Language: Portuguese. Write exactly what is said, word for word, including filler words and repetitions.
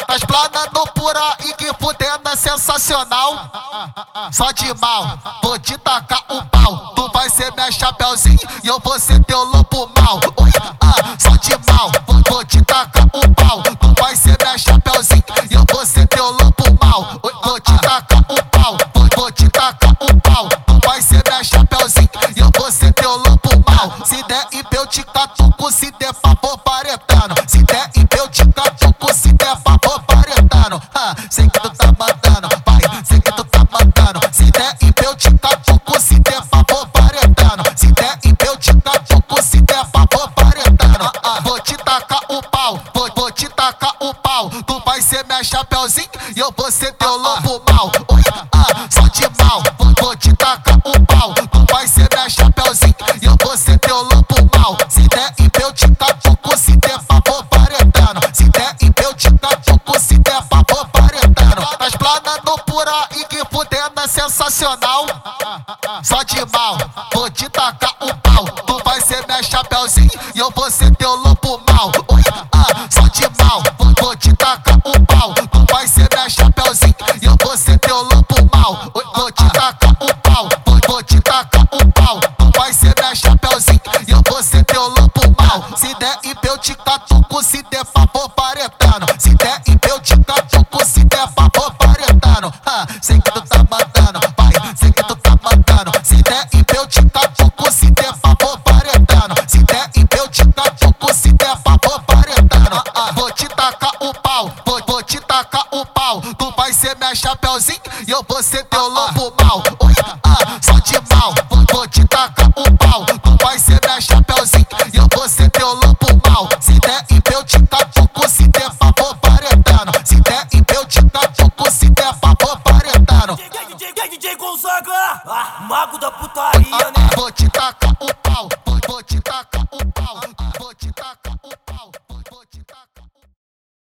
Tá explanando por aí que fudendo é sensacional. Só de mal, vou te tacar o pau. Tu vai ser minha chapeuzinho e eu vou ser teu lobo mal. Oi, ah, só de mal, vou, vou te tacar o pau. Tu vai ser minha chapeuzinho e eu vou ser teu lobo mal. Oi, vou te tacar o pau, vou, vou te tacar o pau. Tu vai ser minha chapeuzinho e eu vou ser teu lobo mal. Se der e eu te catuco, se der favor paretano. Se der e eu te catuco, se der favor paretano. Ah, sei que tu tá mandando, vai, sei que tu tá mandando. Se der e eu te catuco, se der favor paretano. Se der e eu te catuco, se der favor paretano. Ah, vou te tacar o pau, vou, vou te tacar o pau. Tu vai ser minha chapeuzinho e eu vou ser teu lobo mal. Oi, ah, só de mal, vou, vou te tacar o pau. Tu vai ser minha chapeuzinho e eu vou ser teu lobo mal. Se der e eu te catuco, se der favor paretano. Se der e eu te catuco, se der favor paretano. Tá explanando por aí que fudendo é sensacional. Só de mal, vou te tacar o pau. Tu vai ser minha chapeuzinho e eu vou ser teu lobo mal. Oi, ah, só de mal, vou, vou te tacar o pau. Tu vai ser minha chapeuzinho e eu vou ser teu lobo mal. Oi, vou te tacar o pau, vou, vou te tacar o pau. Tu vai ser minha chapeuzinho e eu vou ser teu lobo mal. Se der e eu te catuco, se der favor paretano. Se der e eu te catuco, se der favor paretano. Ah, sei que tu tá mandando, vai, sei que tu tá mandando. Se der e eu te catuco, se der favor paretano. Se der e eu te catuco, se der favor paretano. Ah, vou te tacar o pau, vou, vou te tacar o pau. Tu vai ser minha chapeuzinho e eu vou ser teu lobo mal. Oi, ah, só de mal, vou, vou te tacar o pau. Tu vai ser minha chapeuzinho e eu vou ser teu lobo mal. Se der e eu te catuco, se der favor paretano. Se der e eu te catuco, se der favor paretano. D J, D J Gonzaga, ah, mago da putaria, né? Vou te tacar